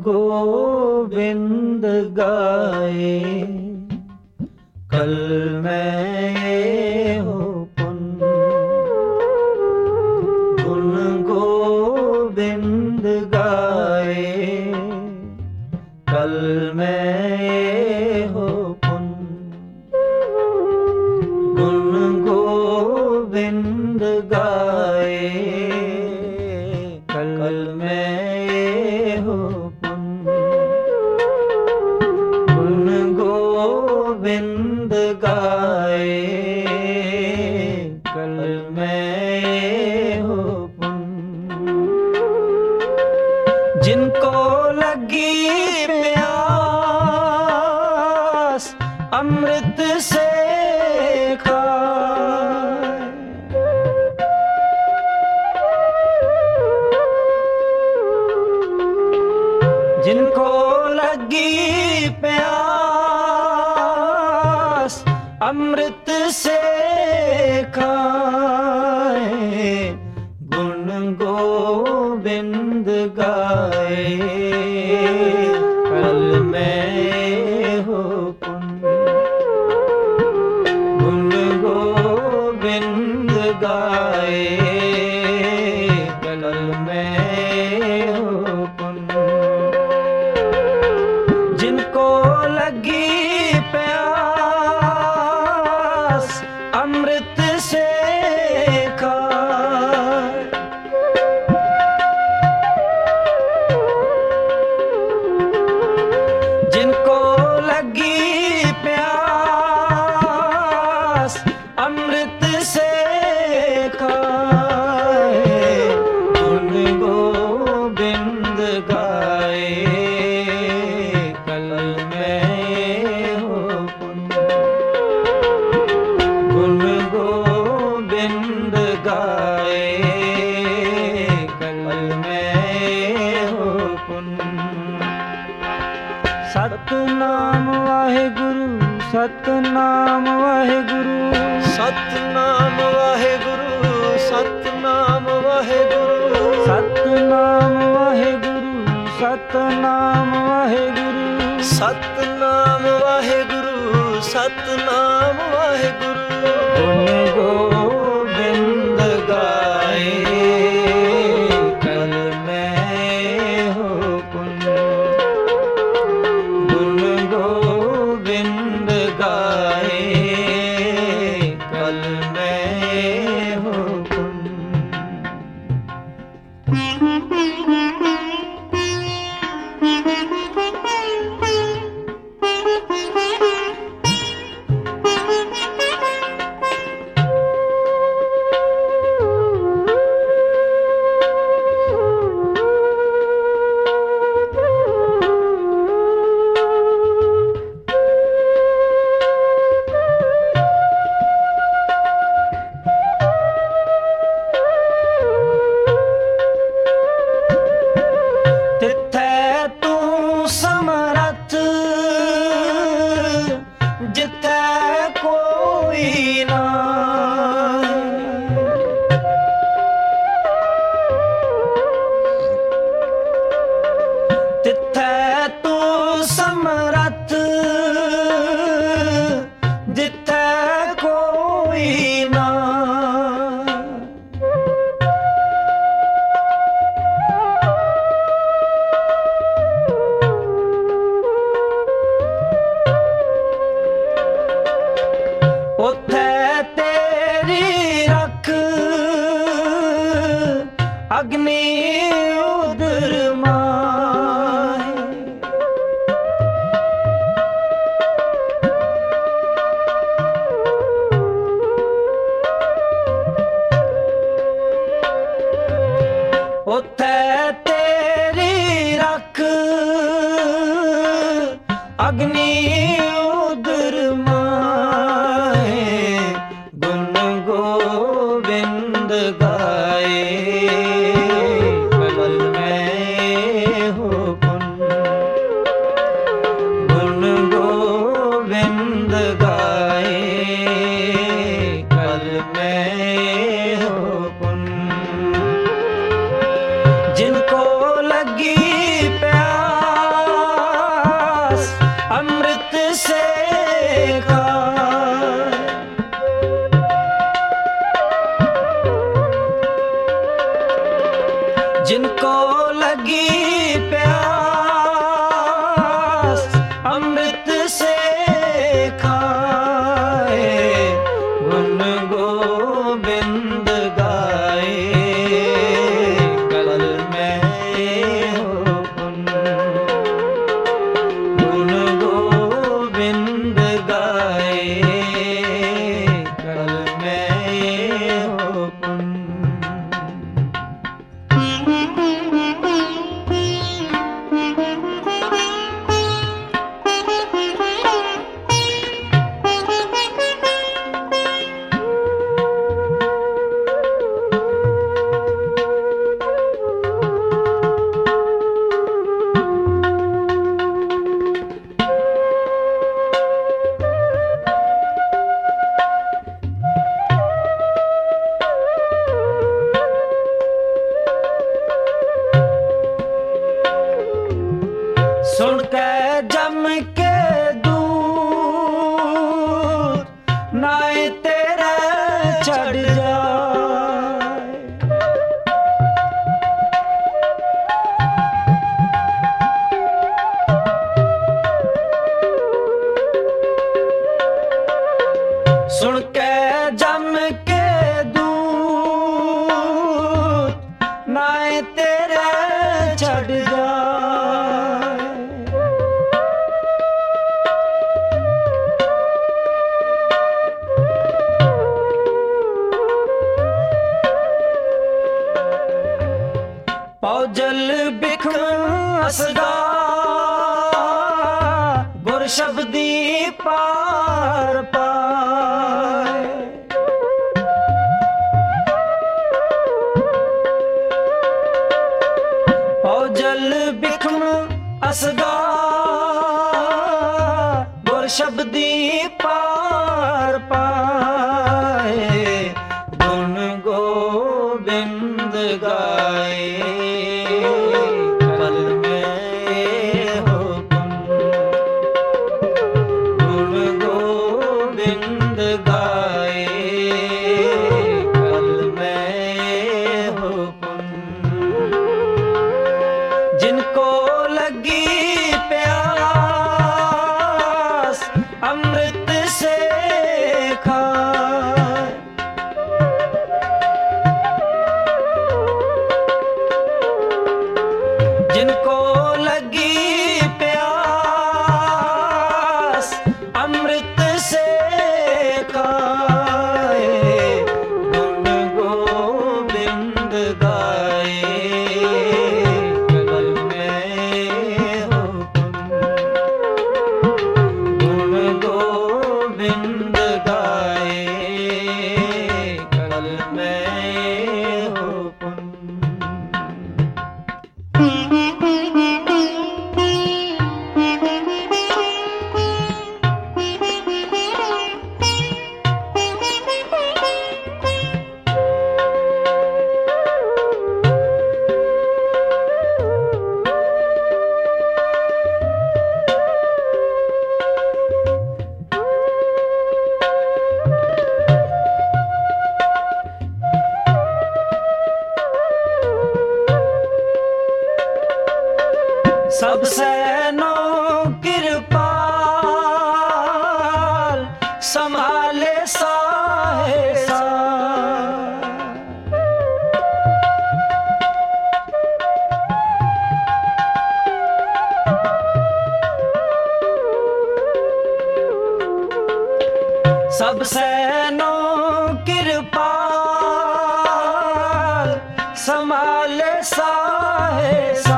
गोविंद गाए, कल मैं हो पुन। गुण गोविंद गाए, कल मैं हो पुन। गुण गोविंद गाए, कल मैं हो पुन। गुण गोविंद गाए, कल मैं हो पुन। जिनको लगी प्यास अमृत से खाए, जिनको लगी प्यास अमृत से खाए, गुण गोविंद गाए, कल मैं हो पुन। गुण गोविंद गाए, कल मैं हो पुन। जिनको लगी प्यास अमृत से खाए, जिनको लगी प्यास अमृत से खाए, गुण गोविंद गाए, कल मैं हो पुन। गुण गोविंद गाए, कल मैं हो पुन। सतनाम वाहेगुरु, सतनाम वाहेगुरु, सतनाम वाहेगुरु, सतनाम वाहेगुरु, सतनाम वाहेगुरु, सतनाम वाहेगुरु, सतनाम वाहेगुरु, सतनाम वाहेगुरु। गुण गोविंद गाए, कल मैं हो पुन। गुण गोविंद गाए, कल मैं हो पुन। तिथै तू समरथ, जिथै कोई नाहीं। तिथै तू समरथ, जिथै कोई नाहीं। उथै तेरी रख अग्नि उदर माहे। उथै तेरी रख अग्नि उदर माहे, गुण गोविंद गाए, कल मैं हो पुन। गुण गोविंद गाए, कल मैं हो पुन। जिनको लगी प्यास चढ़ जाए। सुन के जम के दूत नाए तेरे चढ़ जाए। पौजल बिखम असदा गुर शब्दी पार पाए। पौजल बिखम असदा गुर शब्दी पार पाए। गुण गोबिंद गाए कल में हो पुन। गुण गोबिंद गाए कल में हो पुन। जिनको लगी प्यास अमृत से खाए। जिनको लगी प्यास अमृत से खाए। गुण गोबिंद गाए कल में हो पुन। गुण गोबिंद गाए कल में हो पुन। सबसे नो कृपाल संभाले साहे सा। सबसे नो कृपाल संभाले साहे सा।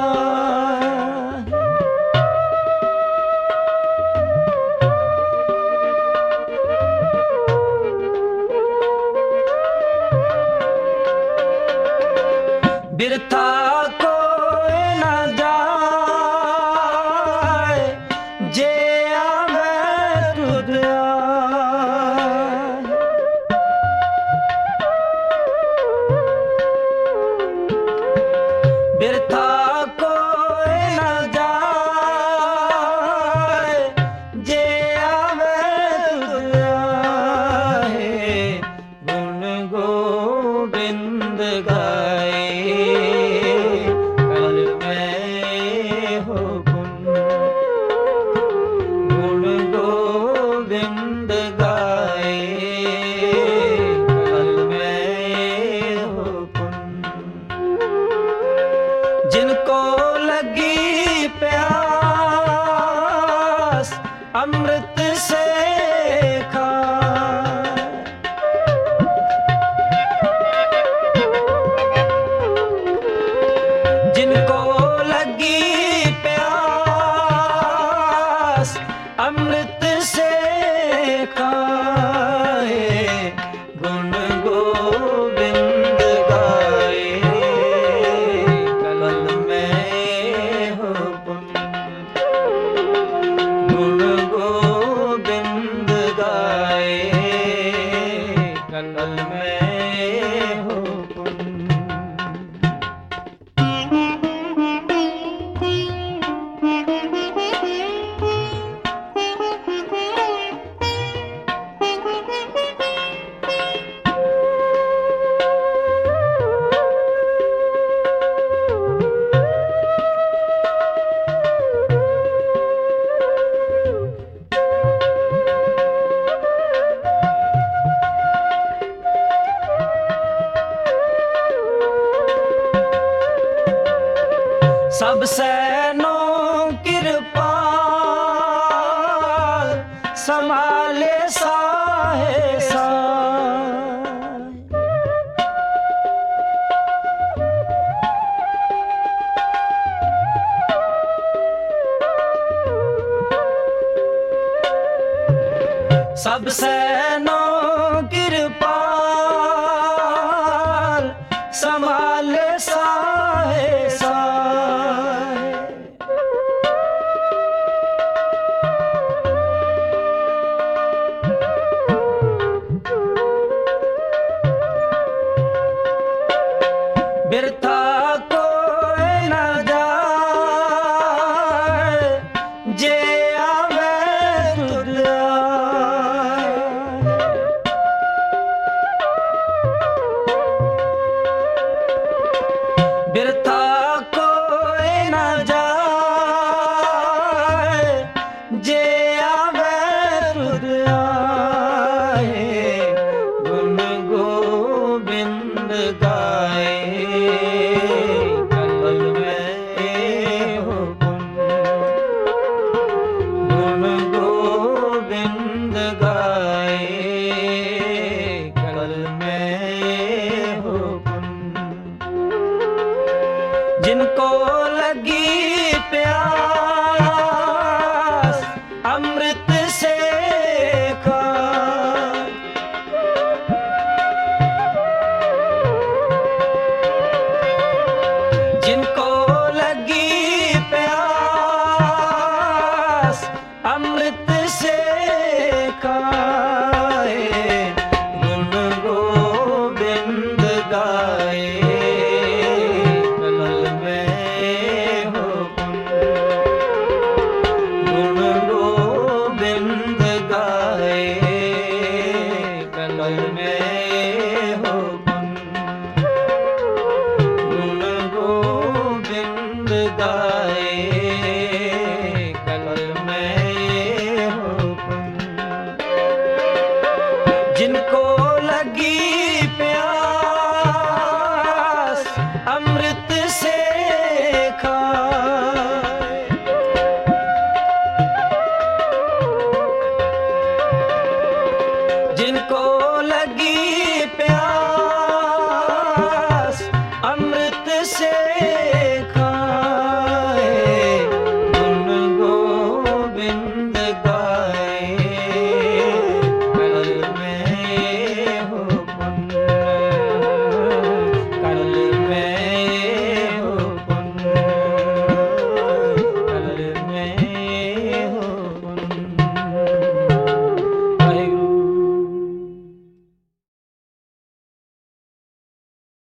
बिरथा कोई न जाए जे आवे तुध आए। बिरथा कोई न जाए जे आवे तुध आए। गुण गोबिंद गाए कल में हो पुन। गुण गोबिंद गाए कल में हो पुन। जिनको लगी प्यास अमृत से खाए। जिनको लगी प्यास अमृत से खाए। गुण गोबिंद गाए कल में हो पुन। गुण गोबिंद गाए कल में हो पुन। सब सैनों कृपाल संभाले साहे साय। सब सैनों कृपाल संभाले साहे साय। बिरथा कोई न जाए जे आवे तुध आए। बिरथा कोई न जाए जे आवे तुध आए। गुण गोविंद गाए कल में हो पुन। गुण गोविंद गाए कल में हो पुन। जिनको लगी प्यास अमृत से खाए। जिनको लगी प्यास अमृत से खाए। गुण गोविंद गाए कल में हो पुन। गुण गोविंद गाए कल में